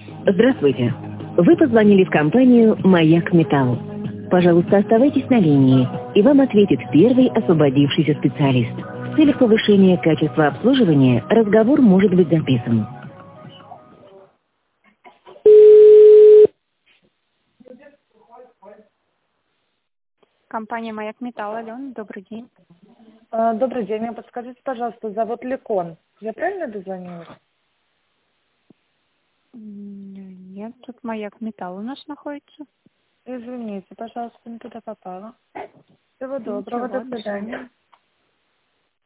Здравствуйте. Вы позвонили в компанию «Маяк Металл». Пожалуйста, оставайтесь на линии, и вам ответит первый освободившийся специалист. В целях повышения качества обслуживания разговор может быть записан. Компания «Маяк Металл». Алена, добрый день. Добрый день. Мне подскажите, пожалуйста, зовут Лекон. Я правильно дозвонилась? Нет, тут «Маяк Металл» у нас находится. Извините, пожалуйста, не туда попала. Всего доброго, Ничего, до свидания.